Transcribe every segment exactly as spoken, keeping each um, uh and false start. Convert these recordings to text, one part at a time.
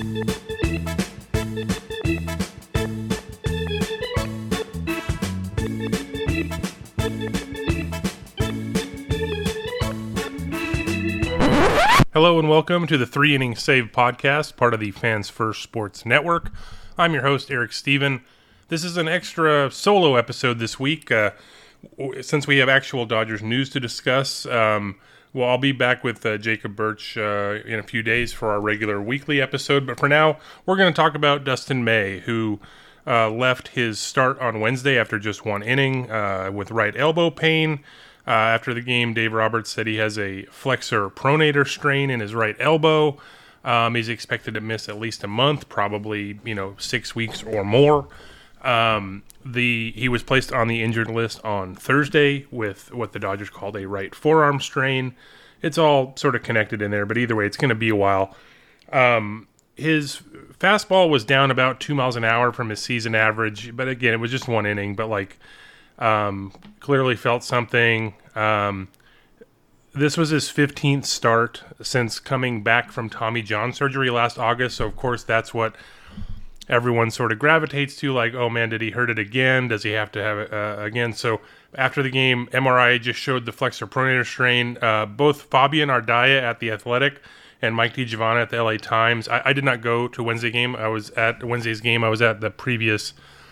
Hello and welcome to the Three Inning Save podcast, part of the Fans First Sports Network. I'm your host, Eric Steven. This is an extra solo episode this week. Uh, since we have actual Dodgers news to discuss, um, well, I'll be back with uh, Jacob Birch uh, in a few days for our regular weekly episode. But for now, we're going to talk about Dustin May, who uh, left his start on Wednesday after just one inning uh, with right elbow pain. Uh, after the game, Dave Roberts said he has a flexor pronator strain in his right elbow. Um, he's expected to miss at least a month, probably you know six weeks or more. Um, the he was placed on the injured list on Thursday with what the Dodgers called a right forearm strain. It's all sort of connected in there, but either way, it's going to be a while. Um, his fastball was down about two miles an hour from his season average, but again, it was just one inning. But like. Um, clearly felt something. Um, this was his fifteenth start since coming back from Tommy John surgery last August. So, of course, that's what everyone sort of gravitates to. Like, oh, man, did he hurt it again? Does he have to have it uh, again? So, after the game, M R I just showed the flexor pronator strain. Uh, both Fabian Ardaya at The Athletic and Mike DiGiovanna at the L A Times. I, I did not go to Wednesday game. I was at Wednesday's game. I was at the previous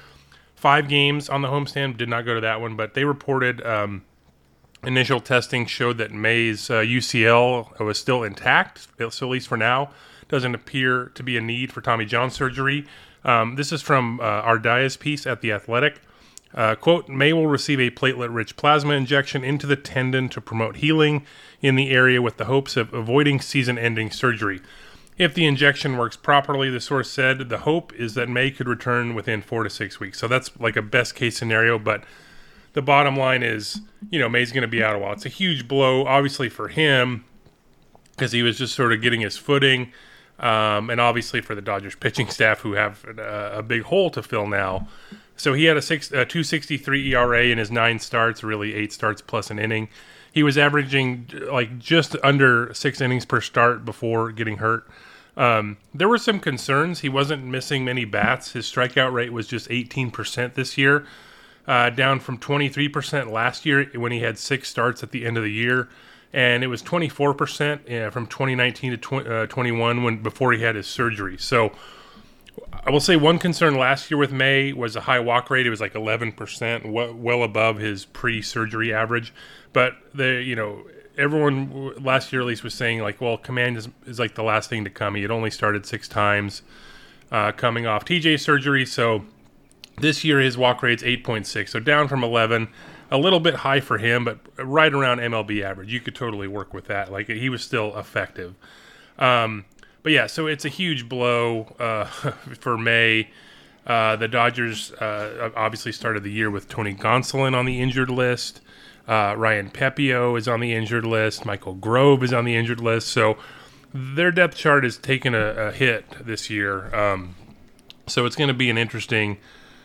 Five games on the homestand, did not go to that one, but they reported um, initial testing showed that May's uh, U C L was still intact, so at least for now. Doesn't appear to be a need for Tommy John surgery. Um, this is from uh, Ardaya's piece at The Athletic. Uh, quote, May will receive a platelet-rich plasma injection into the tendon to promote healing in the area with the hopes of avoiding season-ending surgery. If the injection works properly, the source said, the hope is that May could return within four to six weeks. So that's like a best case scenario, but the bottom line is, you know, May's going to be out a while. It's a huge blow, obviously, for him because he was just sort of getting his footing, um, and obviously for the Dodgers pitching staff who have a, a big hole to fill now. So he had a, six, a two sixty-three E R A in his nine starts, really eight starts plus an inning. He was averaging like just under six innings per start before getting hurt. Um, there were some concerns. He wasn't missing many bats. His strikeout rate was just eighteen percent this year, uh, down from twenty-three percent last year when he had six starts at the end of the year. And it was twenty-four percent uh, from twenty nineteen to tw- uh, twenty-one when before he had his surgery. So I will say one concern last year with May was a high walk rate. It was like eleven percent, w- well above his pre-surgery average. But the you know everyone last year at least was saying like, well, command is, is like the last thing to come. He had only started six times uh, coming off T J surgery. So this year his walk rate's eight point six, so down from eleven. A little bit high for him, but right around M L B average. You could totally work with that. Like he was still effective. Um, but yeah, so it's a huge blow uh, for May. Uh, the Dodgers uh, obviously started the year with Tony Gonsolin on the injured list. Uh, Ryan Pepio is on the injured list. Michael Grove is on the injured list. So their depth chart has taken a, a hit this year. Um, so it's going to be an interesting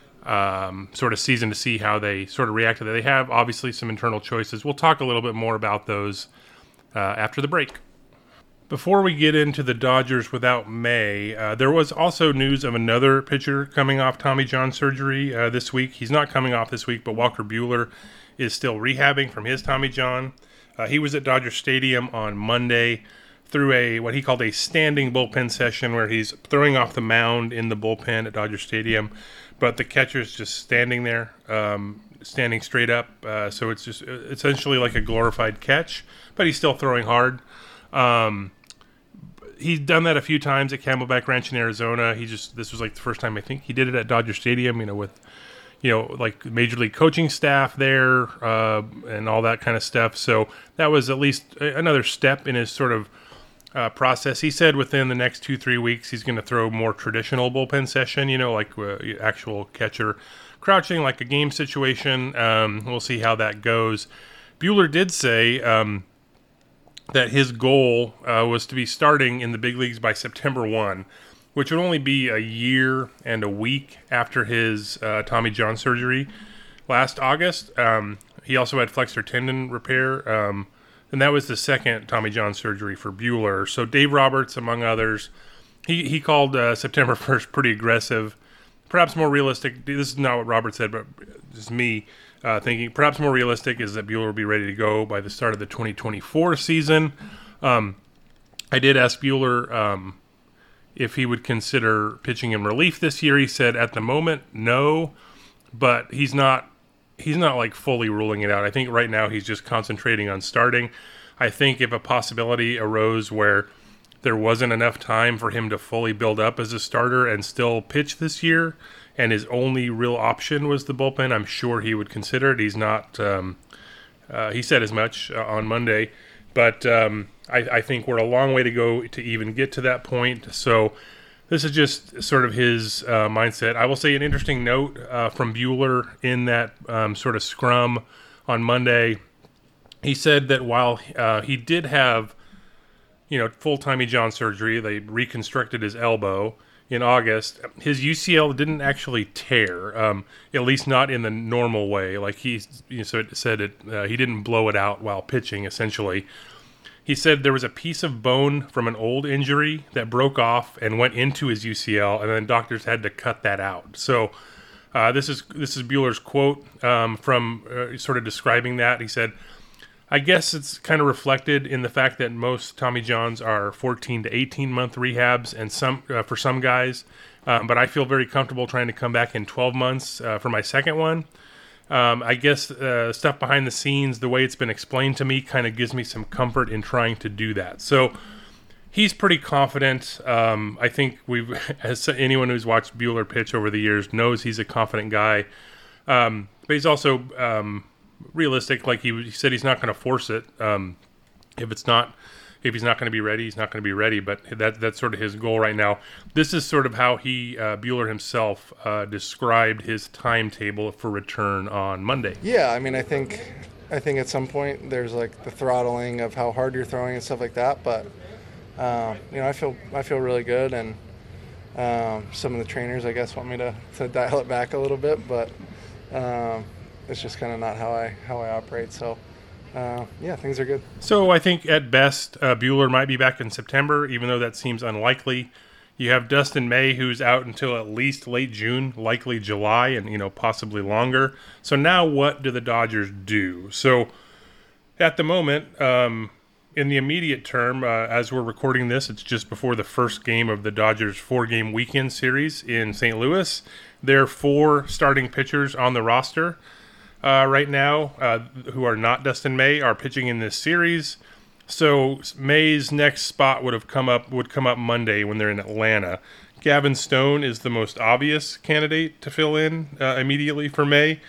um, sort of season to see how they sort of react to that. They have obviously some internal choices. We'll talk a little bit more about those uh, after the break. Before we get into the Dodgers without May, uh, there was also news of another pitcher coming off Tommy John surgery uh, this week. He's not coming off this week, but Walker Buehler is still rehabbing from his Tommy John. Uh, he was at Dodger Stadium on Monday through a what he called a standing bullpen session where he's throwing off the mound in the bullpen at Dodger Stadium, but the catcher's just standing there, um, standing straight up. Uh, so it's just essentially like a glorified catch, but he's still throwing hard. Um, he's done that a few times at Camelback Ranch in Arizona. He just this was like the first time I think he did it at Dodger Stadium, you know, with you know, like major league coaching staff there uh, and all that kind of stuff. So that was at least another step in his sort of uh, process. He said within the next two, three weeks, he's going to throw more traditional bullpen session, you know, like uh, actual catcher crouching, like a game situation. Um, we'll see how that goes. Buehler did say um, that his goal uh, was to be starting in the big leagues by September first, which would only be a year and a week after his uh, Tommy John surgery last August. Um, he also had flexor tendon repair, um, and that was the second Tommy John surgery for Buehler. So Dave Roberts, among others, he he called uh, September first pretty aggressive, perhaps more realistic. This is not what Robert said, but just me uh, thinking perhaps more realistic is that Buehler will be ready to go by the start of the twenty twenty-four season. Um, I did ask Buehler um, if he would consider pitching in relief this year. He said at the moment, no, but he's not he's not like fully ruling it out. I think right now he's just concentrating on starting. I think if a possibility arose where there wasn't enough time for him to fully build up as a starter and still pitch this year, and his only real option was the bullpen, I'm sure he would consider it. He's not, um, uh, he said as much uh, on Monday, but um, I, I think we're a long way to go to even get to that point. So this is just sort of his uh, mindset. I will say an interesting note uh, from Buehler in that um, sort of scrum on Monday. He said that while uh, he did have you know, full Tommy John surgery. They reconstructed his elbow in August. His U C L didn't actually tear, um, at least not in the normal way. Like he you know, so it said, it uh, he didn't blow it out while pitching. Essentially, he said there was a piece of bone from an old injury that broke off and went into his U C L, and then doctors had to cut that out. So uh, this is this is Buehler's quote um, from uh, sort of describing that. He said, I guess it's kind of reflected in the fact that most Tommy Johns are fourteen to eighteen month rehabs, and some uh, for some guys. Um, but I feel very comfortable trying to come back in twelve months uh, for my second one. Um, I guess uh, stuff behind the scenes, the way it's been explained to me, kind of gives me some comfort in trying to do that. So he's pretty confident. Um, I think we've, as anyone who's watched Buehler pitch over the years knows, he's a confident guy. Um, but he's also um, realistic. Like he, he said, he's not going to force it. Um, if it's not, if he's not going to be ready, he's not going to be ready. But that that's sort of his goal right now. This is sort of how he, uh, Buehler himself, uh, described his timetable for return on Monday. Yeah, I mean, I think, I think at some point there's like the throttling of how hard you're throwing and stuff like that. But uh, you know, I feel I feel really good, and um, some of the trainers, I guess, want me to, to dial it back a little bit, but. Um, It's just kind of not how I how I operate. So, uh, yeah, things are good. So I think at best, uh, Buehler might be back in September, even though that seems unlikely. You have Dustin May, who's out until at least late June, likely July, and you know possibly longer. So now, what do the Dodgers do? So at the moment, um, in the immediate term, uh, as we're recording this, it's just before the first game of the Dodgers' four-game weekend series in Saint Louis. There are four starting pitchers on the roster. Uh, right now, uh, who are not Dustin May, are pitching in this series. So May's next spot would have come up would come up Monday when they're in Atlanta. Gavin Stone is the most obvious candidate to fill in uh, immediately for May.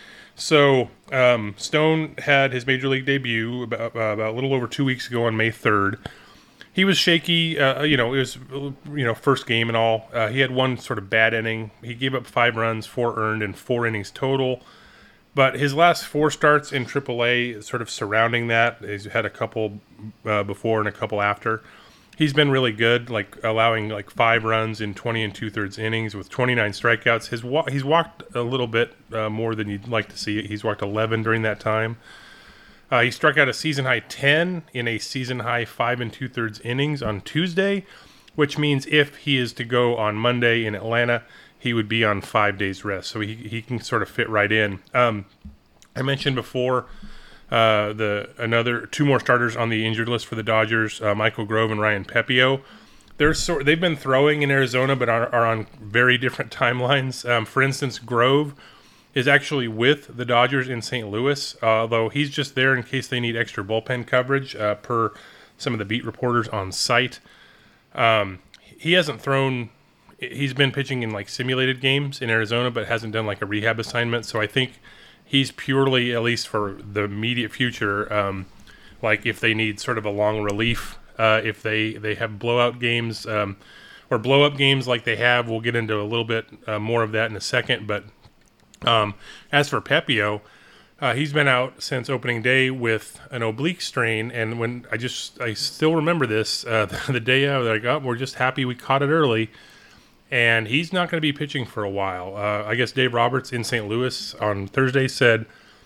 So um, Stone had his major league debut about, uh, about a little over two weeks ago on May third. He was shaky, uh, you know, it was, you know, first game and all. Uh, he had one sort of bad inning. He gave up five runs, four earned, and four innings total. But his last four starts in triple A, sort of surrounding that, he's had a couple uh, before and a couple after. He's been really good, like allowing like five runs in twenty and two-thirds innings with twenty-nine strikeouts. His wa- he's walked a little bit uh, more than you'd like to see. He's walked eleven during that time. Uh, he struck out a season-high ten in a season-high five and two-thirds innings on Tuesday, which means if he is to go on Monday in Atlanta, he would be on five days rest, so he he can sort of fit right in. Um, I mentioned before uh, the another two more starters on the injured list for the Dodgers, uh, Michael Grove and Ryan Pepiot. They're sort they've been throwing in Arizona, but are, are on very different timelines. Um, for instance, Grove is actually with the Dodgers in Saint Louis, uh, although he's just there in case they need extra bullpen coverage, uh, per some of the beat reporters on site. Um, he hasn't thrown. He's been pitching in like simulated games in Arizona, but hasn't done like a rehab assignment. So I think he's purely, at least for the immediate future, um, like if they need sort of a long relief, uh, if they, they have blowout games um, or blow-up games like they have, we'll get into a little bit uh, more of that in a second. But um, as for Pepiot, uh, he's been out since opening day with an oblique strain. And when I just, I still remember this, uh, the, the day I was like, oh, we're just happy we caught it early. And he's not going to be pitching for a while. Uh, I guess Dave Roberts in Saint Louis on Thursday said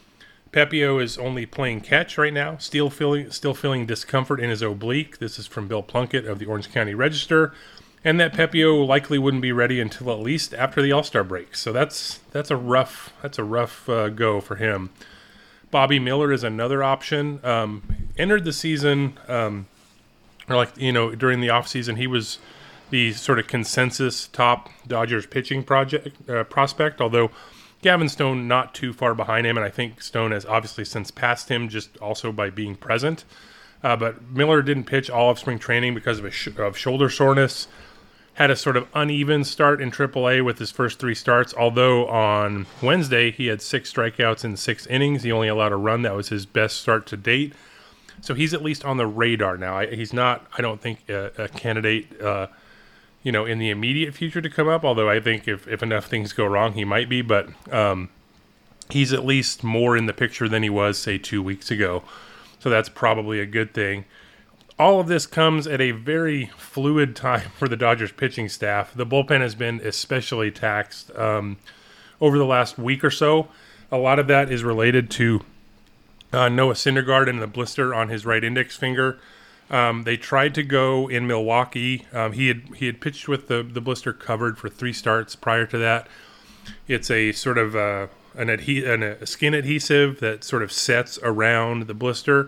Pepiot is only playing catch right now, still feeling still feeling discomfort in his oblique. This is from Bill Plunkett of the Orange County Register. and that Pepio likely wouldn't be ready until at least after the All-Star break. So that's that's a rough that's a rough uh, go for him. Bobby Miller is another option. Um, entered the season, um, or like you know, during the offseason, he was the sort of consensus top Dodgers pitching project uh, prospect. Although Gavin Stone not too far behind him, and I think Stone has obviously since passed him, just also by being present. Uh, but Miller didn't pitch all of spring training because of a sh- of shoulder soreness. Had a sort of uneven start in triple A with his first three starts, although on Wednesday he had six strikeouts in six innings. He only allowed a run. That was his best start to date. So he's at least on the radar now. I, he's not, I don't think, a, a candidate, uh, you know, in the immediate future to come up, although I think if, if enough things go wrong, he might be. But um, he's at least more in the picture than he was, say, two weeks ago. So that's probably a good thing. All of this comes at a very fluid time for the Dodgers pitching staff. The bullpen has been especially taxed um, over the last week or so. A lot of that is related to uh, Noah Syndergaard and the blister on his right index finger. Um, they tried to go in Milwaukee. Um, he had he had pitched with the, the blister covered for three starts prior to that. It's a sort of uh, an, adhe- an a skin adhesive that sort of sets around the blister.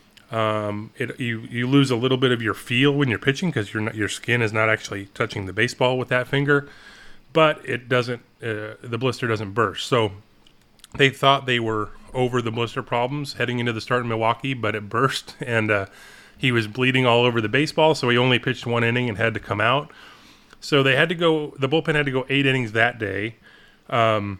Um, it, you, you lose a little bit of your feel when you're pitching because you're not, your skin is not actually touching the baseball with that finger, but it doesn't, uh, the blister doesn't burst. So they thought they were over the blister problems heading into the start in Milwaukee, but it burst and, uh, he was bleeding all over the baseball. So he only pitched one inning and had to come out. So they had to go, the bullpen had to go eight innings that day. Um,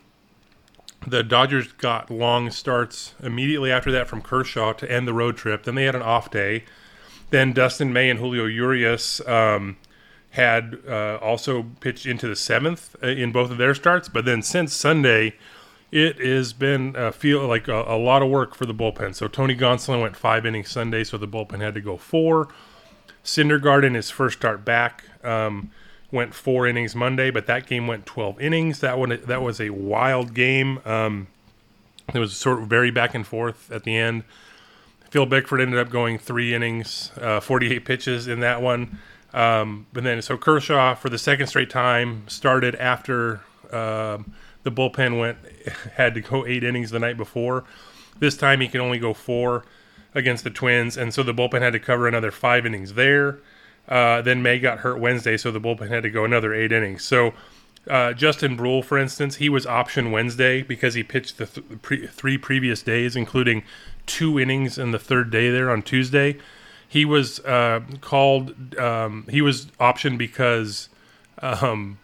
The Dodgers got long starts immediately after that from Kershaw to end the road trip. Then they had an off day. Then Dustin May and Julio Urias um, had uh, also pitched into the seventh in both of their starts. But then since Sunday, it has been uh, feel like a, a lot of work for the bullpen. So Tony Gonsolin went five innings Sunday, so the bullpen had to go four. Syndergaard in his first start back um, went four innings Monday, but that game went twelve innings. That one, that was a wild game. Um, it was sort of very back and forth at the end. Phil Bickford ended up going three innings, uh, forty-eight pitches in that one. Um, but then, so Kershaw, for the second straight time, started after uh, the bullpen went had to go eight innings the night before. This time he could only go four against the Twins, and so the bullpen had to cover another five innings there. Uh, then May got hurt Wednesday, so the bullpen had to go another eight innings. So uh, Justin Brule, for instance, he was option Wednesday because he pitched the th- pre- three previous days, including two innings in the third day there on Tuesday. He was uh, called, um, he was optioned because um,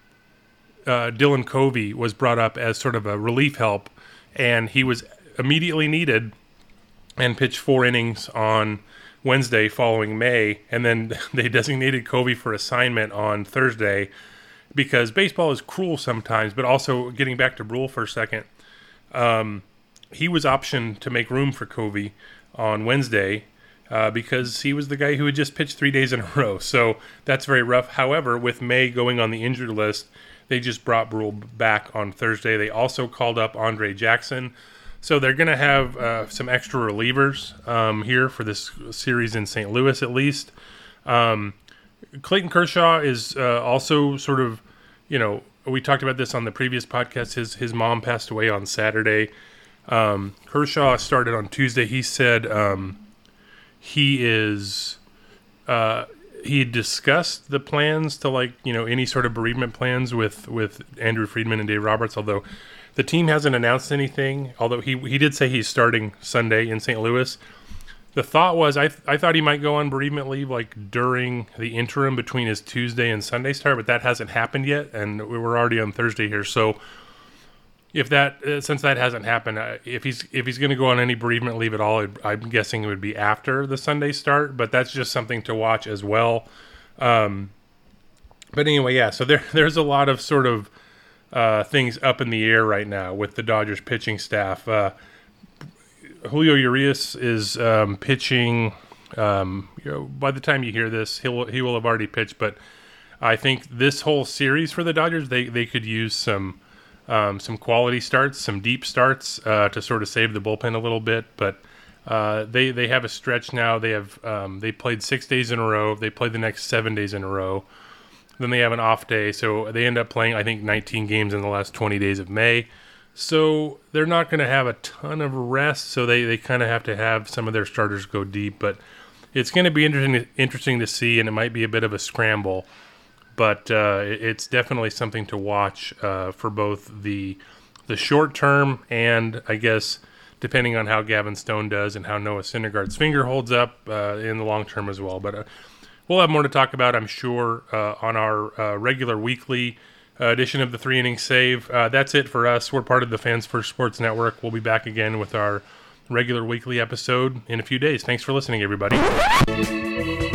uh, Dylan Covey was brought up as sort of a relief help, and he was immediately needed and pitched four innings on Wednesday following May, and then they designated Covey for assignment on Thursday because baseball is cruel sometimes. But also, getting back to Brule for a second, um, he was optioned to make room for Covey on Wednesday uh, because he was the guy who had just pitched three days in a row. So that's very rough. However, with May going on the injured list, they just brought Brule back on Thursday. They also called up Andre Jackson. So they're going to have uh, some extra relievers um, here for this series in Saint Louis, at least. Um, Clayton Kershaw is uh, also sort of, you know, we talked about this on the previous podcast. His his mom passed away on Saturday. Um, Kershaw started on Tuesday. He said um, he is uh, he discussed the plans to, like, you know, any sort of bereavement plans with with Andrew Friedman and Dave Roberts, although the team hasn't announced anything, although he he did say he's starting Sunday in Saint Louis. The thought was, I th- I thought he might go on bereavement leave like during the interim between his Tuesday and Sunday start, but that hasn't happened yet, and we're already on Thursday here. So if that, uh, since that hasn't happened, uh, if he's if he's going to go on any bereavement leave at all, I'm guessing it would be after the Sunday start. But that's just something to watch as well. Um, but anyway, yeah. So there there's a lot of sort of Uh, things up in the air right now with the Dodgers pitching staff. Uh, Julio Urias is um, pitching. Um, you know, by the time you hear this, he'll he will have already pitched. But I think this whole series for the Dodgers, they they could use some um, some quality starts, some deep starts uh, to sort of save the bullpen a little bit. But uh, they they have a stretch now. They have um, they played six days in a row. They played the next seven days in a row. Then they have an off day, so they end up playing, I think, nineteen games in the last twenty days of May. So they're not going to have a ton of rest, so they, they kind of have to have some of their starters go deep. But it's going to be interesting, interesting to see, and it might be a bit of a scramble. But uh, it's definitely something to watch uh, for both the the short term and, I guess, depending on how Gavin Stone does and how Noah Syndergaard's finger holds up uh, in the long term as well. But uh, we'll have more to talk about, I'm sure, uh, on our uh, regular weekly uh, edition of the Three Innings Save. Uh, that's it for us. We're part of the Fans First Sports Network. We'll be back again with our regular weekly episode in a few days. Thanks for listening, everybody.